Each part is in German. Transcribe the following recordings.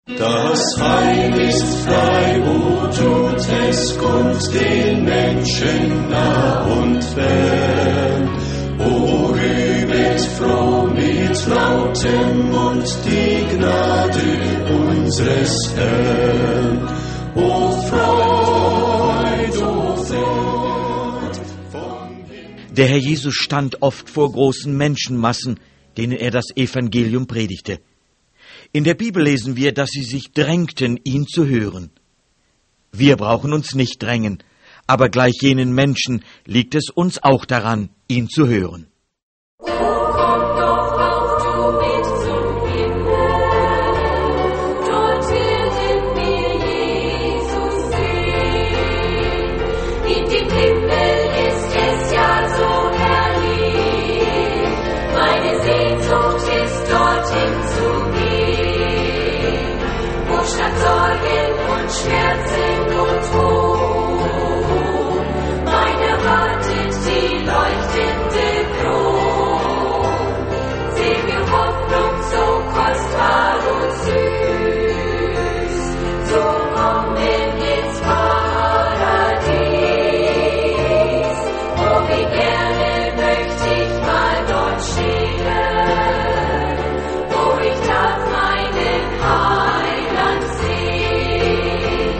Das Heil ist frei, wo tut es kommt den Menschen nah und fern. O rühmet froh mit lautem Mund die Gnade unseres Herrn. O Freud, von Der Herr Jesus stand oft vor großen Menschenmassen, denen er das Evangelium predigte. In der Bibel lesen wir, dass sie sich drängten, ihn zu hören. Wir brauchen uns nicht drängen, aber gleich jenen Menschen liegt es uns auch daran, ihn zu hören. Schmerzen und Tod, meine wartet die leuchtende Kron. Selig Hoffnung, so kostbar und süß, so kommen ins Paradies. Oh, wie gerne möchte ich mal dort stehen, wo ich darf meinen Heiland sehen.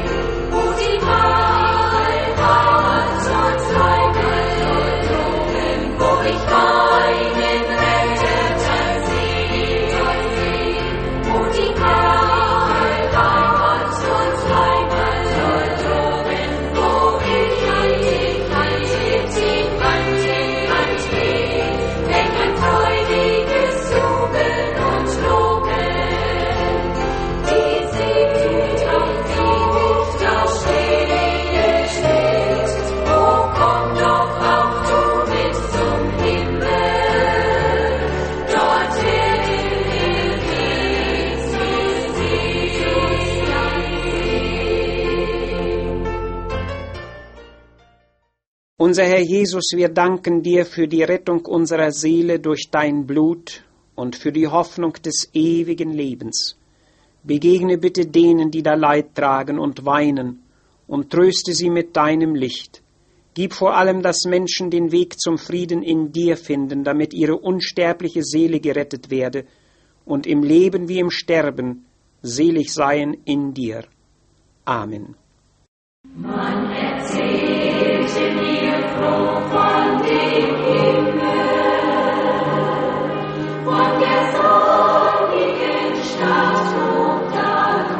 Unser Herr Jesus, wir danken dir für die Rettung unserer Seele durch dein Blut und für die Hoffnung des ewigen Lebens. Begegne bitte denen, die da Leid tragen und weinen, und tröste sie mit deinem Licht. Gib vor allem, dass Menschen den Weg zum Frieden in dir finden, damit ihre unsterbliche Seele gerettet werde und im Leben wie im Sterben selig seien in dir. Amen. Man erzählte mir froh von dem Himmel, von der sonnigen Stadt hoch da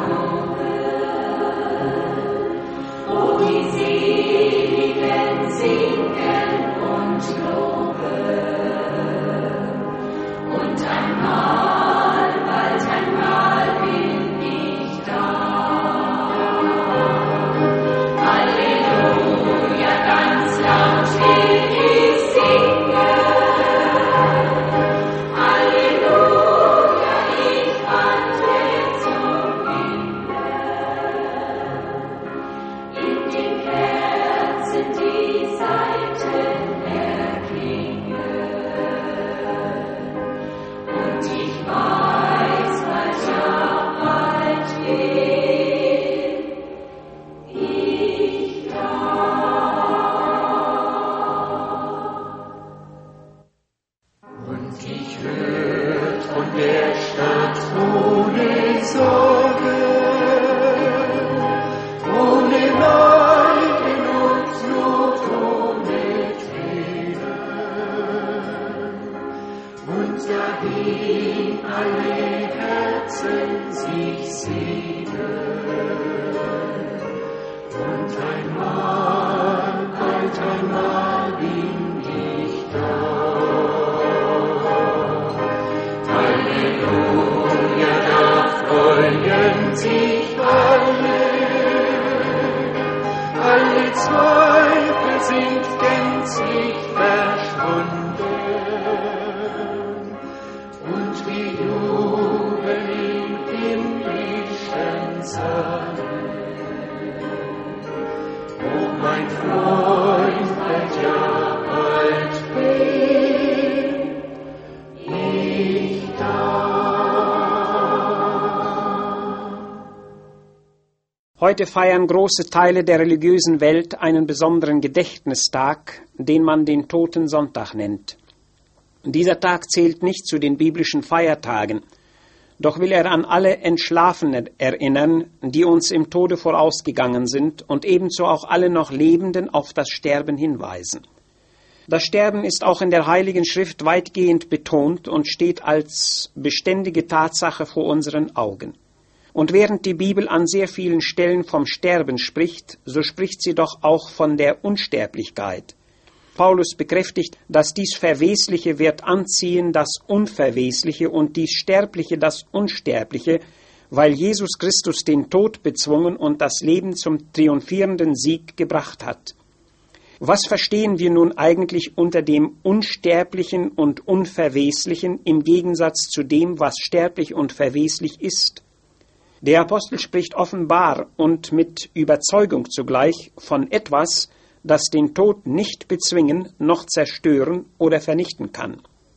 droben, wo die Seligen singen und loben. Und einmal, bald einmal bin ich da. Halleluja, ganz laut will ich singen. Halleluja, ich wandle zum Himmel. In den Herzen die Saiten erklingen. Und ich weiß, bald ja bald bin ich da. Und ich hört von der Stadt ohne Sorge, ohne Leiden und Not, ohne Tränen. Und dahin alle Herzen sich sehnen. Und einmal, bald einmal bin ich da. Halleluja, da freuen sich alle Zweifel sind gänzlich verschwunden. Und wir jubeln im himmlischen Saal. Oh, mein Freund, bald ja bald bin ich da. Heute feiern große Teile der religiösen Welt einen besonderen Gedächtnistag, den man den Totensonntag nennt. Dieser Tag zählt nicht zu den biblischen Feiertagen, doch will er an alle Entschlafenen erinnern, die uns im Tode vorausgegangen sind, und ebenso auch alle noch Lebenden auf das Sterben hinweisen. Das Sterben ist auch in der Heiligen Schrift weitgehend betont und steht als beständige Tatsache vor unseren Augen. Und während die Bibel an sehr vielen Stellen vom Sterben spricht, so spricht sie doch auch von der Unsterblichkeit. Paulus bekräftigt, dass dies Verwesliche wird anziehen das Unverwesliche und dies Sterbliche das Unsterbliche, weil Jesus Christus den Tod bezwungen und das Leben zum triumphierenden Sieg gebracht hat. Was verstehen wir nun eigentlich unter dem Unsterblichen und Unverweslichen im Gegensatz zu dem, was sterblich und verweslich ist? Der Apostel spricht offenbar und mit Überzeugung zugleich von etwas, das den Tod nicht bezwingen, noch zerstören oder vernichten kann.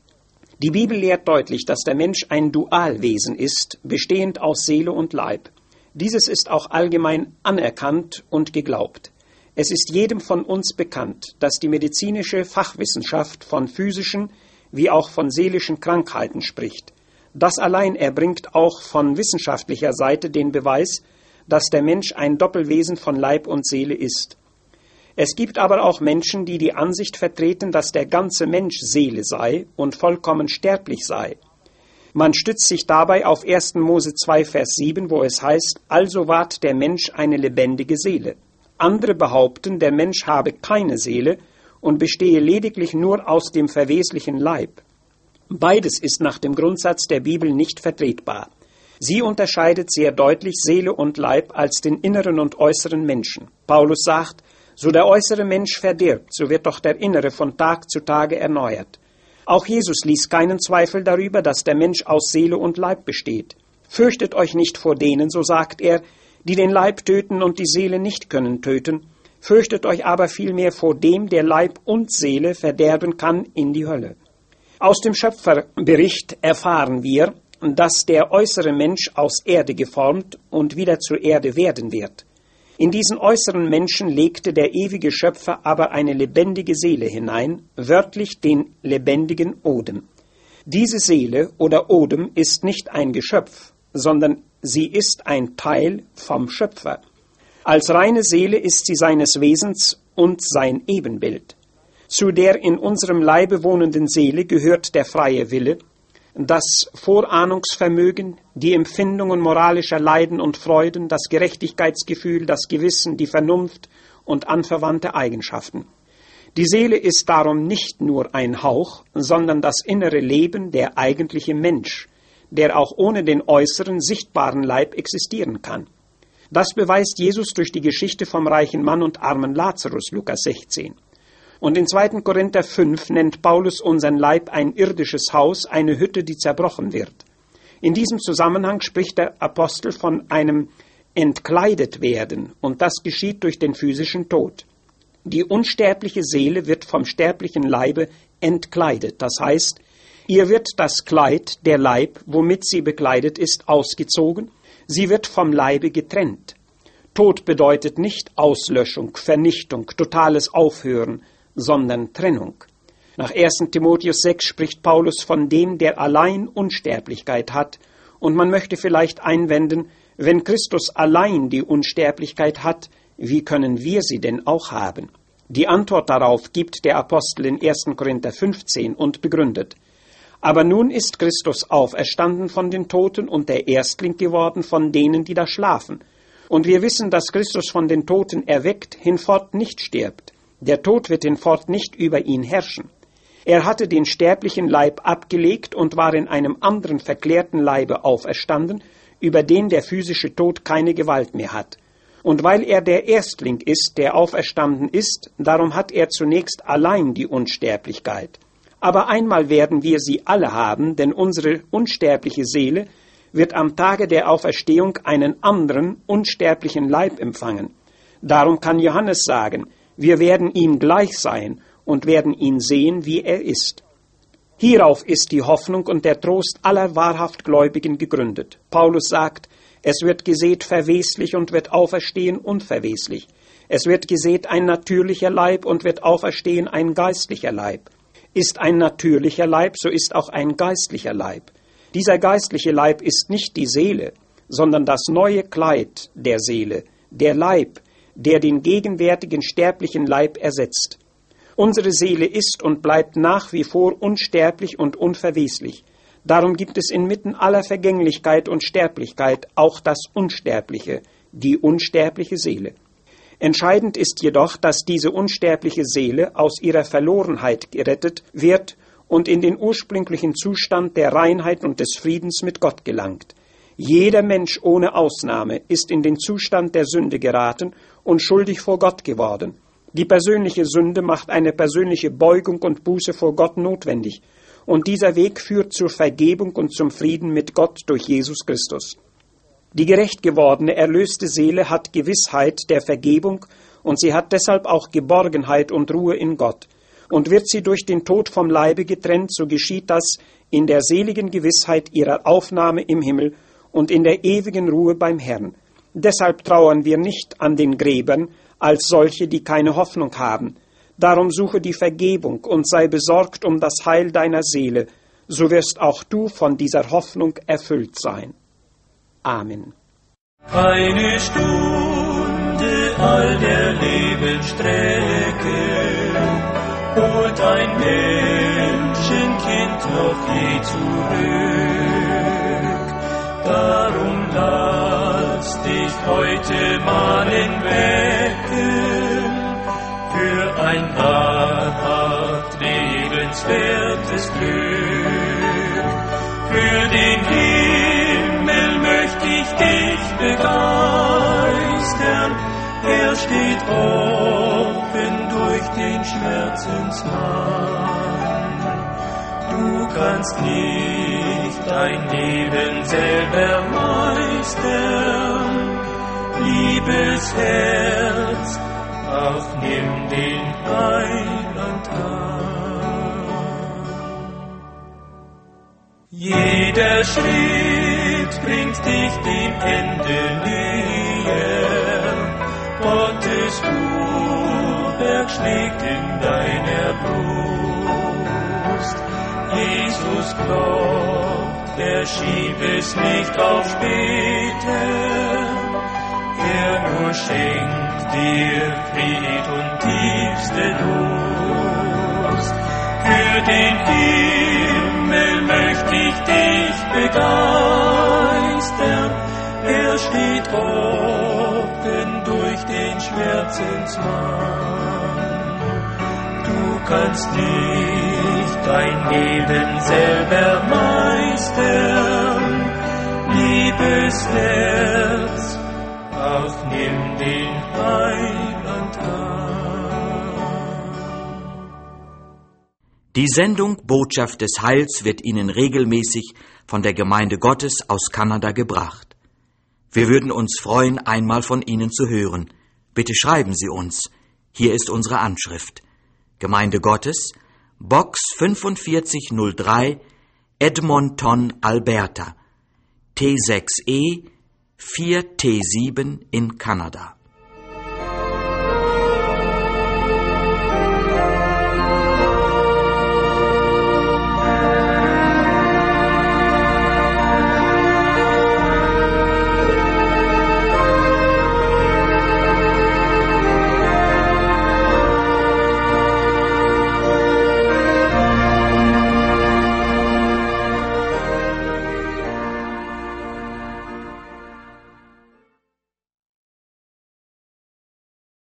Die Bibel lehrt deutlich, dass der Mensch ein Dualwesen ist, bestehend aus Seele und Leib. Dieses ist auch allgemein anerkannt und geglaubt. Es ist jedem von uns bekannt, dass die medizinische Fachwissenschaft von physischen wie auch von seelischen Krankheiten spricht. Das allein erbringt auch von wissenschaftlicher Seite den Beweis, dass der Mensch ein Doppelwesen von Leib und Seele ist. Es gibt aber auch Menschen, die die Ansicht vertreten, dass der ganze Mensch Seele sei und vollkommen sterblich sei. Man stützt sich dabei auf 1. Mose 2, Vers 7, wo es heißt, also ward der Mensch eine lebendige Seele. Andere behaupten, der Mensch habe keine Seele und bestehe lediglich nur aus dem verweslichen Leib. Beides ist nach dem Grundsatz der Bibel nicht vertretbar. Sie unterscheidet sehr deutlich Seele und Leib als den inneren und äußeren Menschen. Paulus sagt, so der äußere Mensch verdirbt, so wird doch der innere von Tag zu Tage erneuert. Auch Jesus ließ keinen Zweifel darüber, dass der Mensch aus Seele und Leib besteht. Fürchtet euch nicht vor denen, so sagt er, die den Leib töten und die Seele nicht können töten. Fürchtet euch aber vielmehr vor dem, der Leib und Seele verderben kann in die Hölle. Aus dem Schöpferbericht erfahren wir, dass der äußere Mensch aus Erde geformt und wieder zur Erde werden wird. In diesen äußeren Menschen legte der ewige Schöpfer aber eine lebendige Seele hinein, wörtlich den lebendigen Odem. Diese Seele oder Odem ist nicht ein Geschöpf, sondern sie ist ein Teil vom Schöpfer. Als reine Seele ist sie seines Wesens und sein Ebenbild. Zu der in unserem Leibe wohnenden Seele gehört der freie Wille, das Vorahnungsvermögen, die Empfindungen moralischer Leiden und Freuden, das Gerechtigkeitsgefühl, das Gewissen, die Vernunft und anverwandte Eigenschaften. Die Seele ist darum nicht nur ein Hauch, sondern das innere Leben, der eigentliche Mensch, der auch ohne den äußeren, sichtbaren Leib existieren kann. Das beweist Jesus durch die Geschichte vom reichen Mann und armen Lazarus, Lukas 16. Und in 2. Korinther 5 nennt Paulus unseren Leib ein irdisches Haus, eine Hütte, die zerbrochen wird. In diesem Zusammenhang spricht der Apostel von einem entkleidet werden, und das geschieht durch den physischen Tod. Die unsterbliche Seele wird vom sterblichen Leibe entkleidet, das heißt, ihr wird das Kleid, der Leib, womit sie bekleidet ist, ausgezogen, sie wird vom Leibe getrennt. Tod bedeutet nicht Auslöschung, Vernichtung, totales Aufhören, sondern Trennung. Nach 1. Timotheus 6 spricht Paulus von dem, der allein Unsterblichkeit hat, und man möchte vielleicht einwenden, wenn Christus allein die Unsterblichkeit hat, wie können wir sie denn auch haben? Die Antwort darauf gibt der Apostel in 1. Korinther 15 und begründet. Aber nun ist Christus auferstanden von den Toten und der Erstling geworden von denen, die da schlafen. Und wir wissen, dass Christus von den Toten erweckt hinfort nicht stirbt. Der Tod wird hinfort nicht über ihn herrschen. Er hatte den sterblichen Leib abgelegt und war in einem anderen verklärten Leibe auferstanden, über den der physische Tod keine Gewalt mehr hat. Und weil er der Erstling ist, der auferstanden ist, darum hat er zunächst allein die Unsterblichkeit. Aber einmal werden wir sie alle haben, denn unsere unsterbliche Seele wird am Tage der Auferstehung einen anderen, unsterblichen Leib empfangen. Darum kann Johannes sagen, wir werden ihm gleich sein und werden ihn sehen, wie er ist. Hierauf ist die Hoffnung und der Trost aller wahrhaft Gläubigen gegründet. Paulus sagt, Es wird gesät verweslich und wird auferstehen unverweslich. Es wird gesät ein natürlicher Leib und wird auferstehen ein geistlicher Leib. Ist ein natürlicher Leib, so ist auch ein geistlicher Leib. Dieser geistliche Leib ist nicht die Seele, sondern das neue Kleid der Seele, der Leib, der den gegenwärtigen sterblichen Leib ersetzt. Unsere Seele ist und bleibt nach wie vor unsterblich und unverweslich. Darum gibt es inmitten aller Vergänglichkeit und Sterblichkeit auch das Unsterbliche, die unsterbliche Seele. Entscheidend ist jedoch, dass diese unsterbliche Seele aus ihrer Verlorenheit gerettet wird und in den ursprünglichen Zustand der Reinheit und des Friedens mit Gott gelangt. Jeder Mensch ohne Ausnahme ist in den Zustand der Sünde geraten und schuldig vor Gott geworden. Die persönliche Sünde macht eine persönliche Beugung und Buße vor Gott notwendig, und dieser Weg führt zur Vergebung und zum Frieden mit Gott durch Jesus Christus. Die gerecht gewordene, erlöste Seele hat Gewissheit der Vergebung und sie hat deshalb auch Geborgenheit und Ruhe in Gott. Und wird sie durch den Tod vom Leibe getrennt, so geschieht das in der seligen Gewissheit ihrer Aufnahme im Himmel und in der ewigen Ruhe beim Herrn. Deshalb trauern wir nicht an den Gräbern als solche, die keine Hoffnung haben. Darum suche die Vergebung und sei besorgt um das Heil deiner Seele, so wirst auch du von dieser Hoffnung erfüllt sein. Amen. Eine Stunde all der Lebensstrecke holt ein Menschenkind noch je zurück. Darum lass dich heute mahnen wecken für ein wahrhaft lebenswertes Glück. Für den Himmel möchte ich dich begeistern, er steht offen durch den Schmerzensmann. Du kannst nicht dein Leben selber meistern, liebes Herz, ach nimm den Heiland an. Jeder Schritt bringt dich dem Ende näher, Gottes Fuhrwerk schlägt in deiner Brust. Jesus klopft, verschieb es nicht auf später, er nur schenkt dir Fried und tiefste Lust. Für den Himmel möchte ich dich begeistern, er steht offen durch den Schmerzensmann. Du kannst nicht dein Leben selber meistern, liebes Herz, ach nimm den Heiland an. Die Sendung Botschaft des Heils wird Ihnen regelmäßig von der Gemeinde Gottes aus Kanada gebracht. Wir würden uns freuen, einmal von Ihnen zu hören. Bitte schreiben Sie uns. Hier ist unsere Anschrift. Gemeinde Gottes, Box 4503, Edmonton, Alberta, T6E 4T7 in Kanada.